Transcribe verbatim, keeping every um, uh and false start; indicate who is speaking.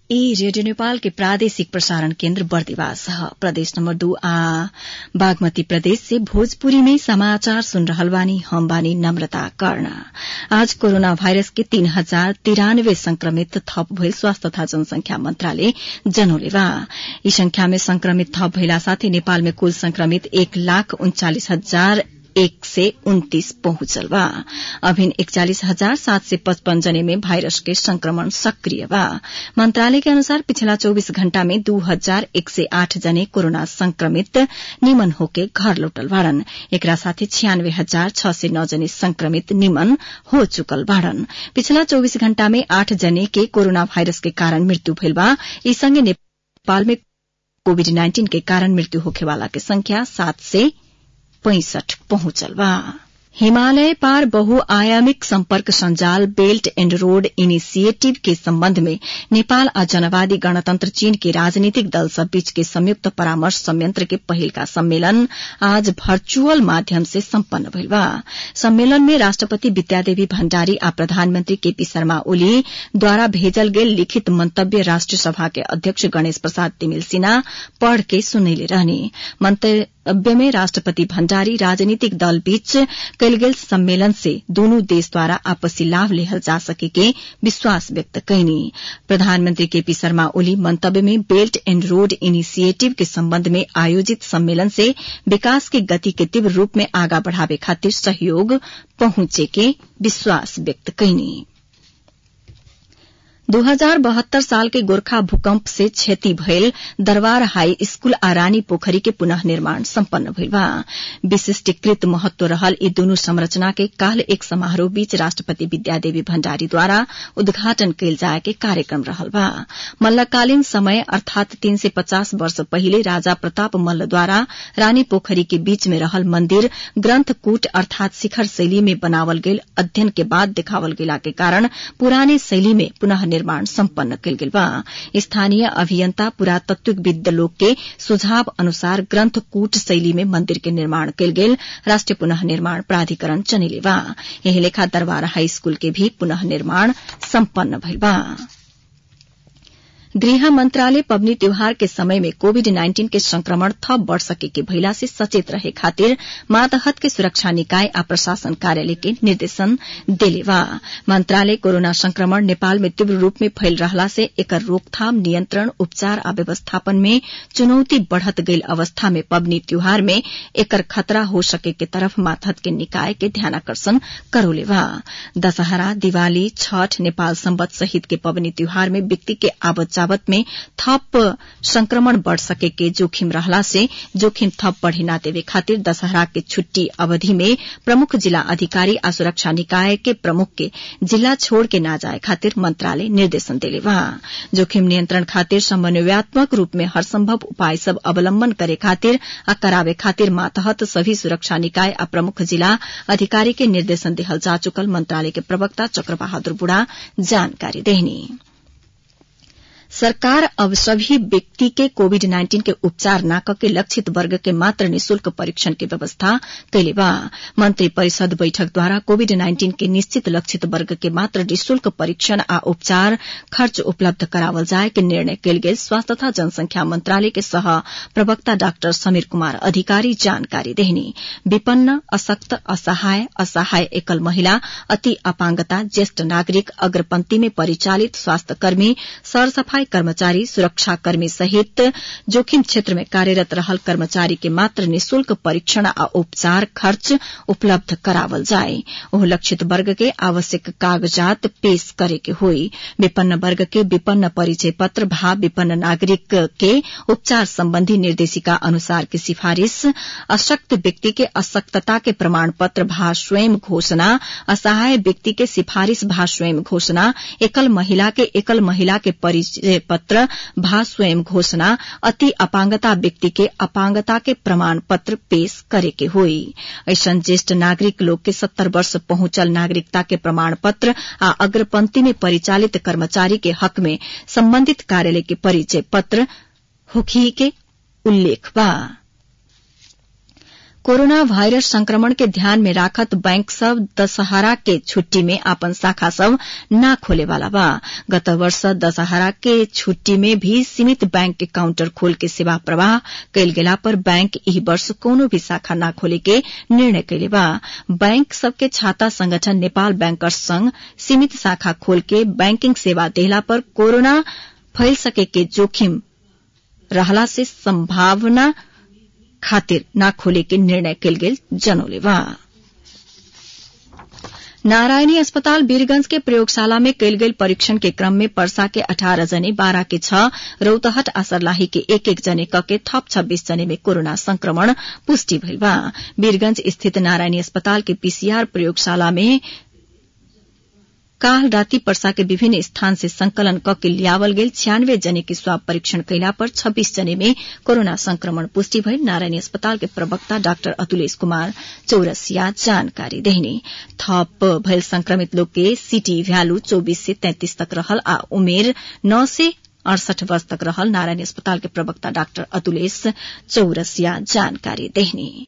Speaker 1: ई रेडियो नेपाल के प्रादेशिक प्रसारण केन्द्र बर्दिवास है। प्रदेश नंबर दो आ बागमती प्रदेश से भोजपुरी में समाचार सुन रहल बानी। हम बानी नम्रता कर्ण। आज कोरोना वायरस के तीन हजार तिरानब्बे संक्रमित थप भइल स्वास्थ्य तथा जनसंख्या मंत्रालय जनौले बा। यी संख्या में संक्रमित थप भइला साथै नेपाल में कुल संक्रमित एक लाख उन्चालिस हजार एक सय उन्तीस पहुंचल बा। अभिन इकचालीस हजार सात सय पचपन जने में वायरस के संक्रमण सक्रिय बा। मंत्रालय के अनुसार पिछला चौबीस घण्टा में दो हजार एक सय आठ जने कोरोना संक्रमित निमन होके घर लौटल बाड़न। एकरा साथै छियानब्बे हजार छ सय नौ जने संक्रमित निमन हो चुकल बाड़न। पिछला चौबीस घण्टा में आठ जने के कोरोना वायरस के कारण मृत्यु भइल बा। यी सँगै नेपाल में कोविड नाइन्टीन के कारण मृत्यु होखेवाला के संख्या सात सय पैंसठ पहुंचल बा। हिमालय पार बहुआयामिक संपर्क संजाल बेल्ट एण्ड रोड इनिशिएटिभ के सम्बन्ध में नेपाल आ जनवादी गणतन्त्र चीन के राजनीतिक दल सब बीच के संयुक्त परामर्श संयंत्र के पहिल का सम्मेलन आज भर्चुअल माध्यम से सम्पन्न भइल बा। सम्मेलन में राष्ट्रपति विद्यादेवी भण्डारी आ प्रधानमन्त्री केपी शर्मा ओली द्वारा भेजल गेल लिखित मंतव्य राष्ट्रिय सभा के अध्यक्ष गणेश प्रसाद तिमिल सिन्हा पढ़ के सुनैले रहने। मंतव्य में राष्ट्रपति भण्डारी राजनीतिक दल बीच कयल गेल सम्मेलन से दोनों देश द्वारा आपसी लाभ लेहल जा सके के विश्वास व्यक्त कैनी। प्रधानमंत्री केपी शर्मा ओली मंतव्य में बेल्ट एण्ड रोड इनिशिएटिभ के सम्बन्ध में आयोजित सम्मेलन से विकास के गति के तीव्र रूप में आगा बढ़ावे खातिर सहयोग पहुंचे के विश्वास व्यक्त कैनी। दो हजार बहत्तर साल के गोरखा भूकंप से क्षति भयल दरबार हाई स्कूल आ रानी पोखरी के पुनः निर्माण सम्पन्न भइल बा। विशिष्टीकृत महत्व रहल यी दुनू संरचना के काल एक समारोह बीच राष्ट्रपति विद्यादेवी भण्डारी द्वारा उद्घाटन कयल जाए के कार्यक्रम रहल बा। मल्लकालीन समय अर्थात तीन सय पचास वर्ष पहिले राजा प्रताप मल्ल द्वारा रानी पोखरी के बीच में रहल मंदिर ग्रन्थकूट अर्थात शिखर शैली में बनावल गेल अध्ययन के बाद देखावल गेला के कारण पुराने शैली में पुनः निर्माण सम्पन्न कयल गेल बा। स्थानीय अभियंता पुरातत्वविद लोग के सुझाव अनुसार ग्रन्थकूट शैली में मंदिर के निर्माण कयल गेल राष्ट्रिय पुनः निर्माण प्राधिकरण चनेले बा। यही लेखा दरबार हाई स्कूल के भी पुनः निर्माण सम्पन्न भइल बा। गृह मंत्रालय पबनी त्योहार के समय में कोविड नाइन्टीन के संक्रमण थप बढ़ सके के भइला से सचेत रहे खातिर मातहत के सुरक्षा निकाय आ प्रशासन कार्यालय के निर्देशन देले बा। मंत्रालय कोरोना संक्रमण नेपाल में तीव्र रूप में फैल रहला से एकर रोकथाम नियंत्रण उपचार आ व्यवस्थापन में चुनौती बढ़त गईल अवस्था में पबनी त्योहार में एकर खतरा हो सके के तरफ मातहत के निकाय के ध्यानाकर्षण करौले बा। दशहरा दिवाली छठ नेपाल सम्वत सहित के पबनी त्योहार में व्यक्ति के आवत जावत में थप संक्रमण बढ़ सके के जोखिम रहला से जोखिम थप बढ़े ना देवे खातिर दशहरा के छुट्टी अवधि में प्रमुख जिला अधिकारी आ सुरक्षा निकाय के प्रमुख के जिला छोड़ के ना जाए खातिर मंत्रालय निर्देशन देले बा। जोखिम नियंत्रण खातिर समन्वयात्मक रूप में हर संभव उपाय सब अवलंबन करे खातिर आ करावे खातिर मातहत सभी सुरक्षा निकाय आ प्रमुख जिला अधिकारी के निर्देशन देहल जा चुकल मंत्रालय के प्रवक्ता चक्र बहादुर बुढ़ा जानकारी देहनी। सरकार अब सभी व्यक्ति के कोविड नाइन्टीन के उपचार न करके लक्षित वर्ग के मात्र निशुल्क परीक्षण की व्यवस्था कैले बा। मंत्री परिषद बैठक द्वारा कोविड नाइन्टीन के निश्चित लक्षित वर्ग के मात्र निशुल्क परीक्षण आ उपचार खर्च उपलब्ध करावल जाए के निर्णय कैल गेल स्वास्थ्य तथा जनसंख्या मंत्रालय के सह प्रवक्ता डाक्टर समीर कुमार अधिकारी जानकारी देहनी। विपन्न अशक्त असहाय असहाय एकल महिला अति अपांगता ज्येष्ठ नागरिक अग्रपंक्ति में परिचालित स्वास्थ्य कर्मी सरसफाई कर्मचारी सुरक्षाकर्मी सहित जोखिम क्षेत्र में कार्यरत रहल कर्मचारी के मात्र निशुल्क परीक्षण आ उपचार खर्च उपलब्ध करावल जाए। ओह लक्षित वर्ग के आवश्यक कागजात पेश करे के होई। विपन्न वर्ग के विपन्न परिचय पत्र भा विपन्न नागरिक के उपचार संबंधी निर्देशिका अनुसार की सिफारिश, अशक्त व्यक्ति के अशक्तता के प्रमाण पत्र भा स्वयं घोषणा, असहाय व्यक्ति के सिफारिश भा स्वयं घोषणा, एकल महिला के एकल महिला के परिचय पत्र भा स्वयं घोषणा, अति अपांगता व्यक्ति के अपांगता के प्रमाण पत्र पेश करे के होई। ऐसन ज्येष्ठ नागरिक लोग के सत्तर वर्ष पहुंचल नागरिकता के प्रमाण पत्र आ अग्रपंक्ति में परिचालित कर्मचारी के हक में संबंधित कार्यालय के परिचय पत्र होखी के उल्लेख बा। कोरोना वायरस संक्रमण के ध्यान में राखत बैंक सब दशहरा के छुट्टी में आपन शाखा सब ना खोले वाला बा। गत वर्ष दशहरा के छुट्टी में भी सीमित बैंक के काउंटर खोल के सेवा प्रवाह कैल गेला पर बैंक एही वर्ष कोनो भी शाखा ना खोले के निर्णय कैले बा। बैंक सबके छाता संगठन नेपाल बैंकर्स संघ सीमित शाखा खोल के बैंकिंग सेवा देहला पर कोरोना फैल सके के जोखिम रहला से संभावना खातिर ना खोले के निर्णय कैल गेल जनौले बा। नारायणी अस्पताल वीरगंज के प्रयोगशाला में कैल गेल परीक्षण के क्रम में पर्सा के अठारह जने, बारा के छह, रौतहट आ सर्लाही के एक एक जने कके थप छब्बीस जने में कोरोना संक्रमण पुष्टि भइल बा। वीरगंज स्थित नारायणी अस्पताल के पीसीआर प्रयोगशाला में काल राति पर्सा के विभिन्न स्थान से संकलन कके लियावल गेल छियानवे जने के स्वाब परीक्षण कैला पर छब्बीस जने में कोरोना संक्रमण पुष्टि भइल नारायणी अस्पताल के प्रवक्ता डाक्टर अतुलेश कुमार चौरसिया जानकारी देहनी। थप भइल संक्रमित लोग के सीटी भ्यालु चौबीस से तैंतीस तक रहल आ उमेर नौ से अड़सठ वर्ष तक रहल नारायणी अस्पताल के प्रवक्ता डाक्टर अतुलेश चौरसिया जानकारी देहनी।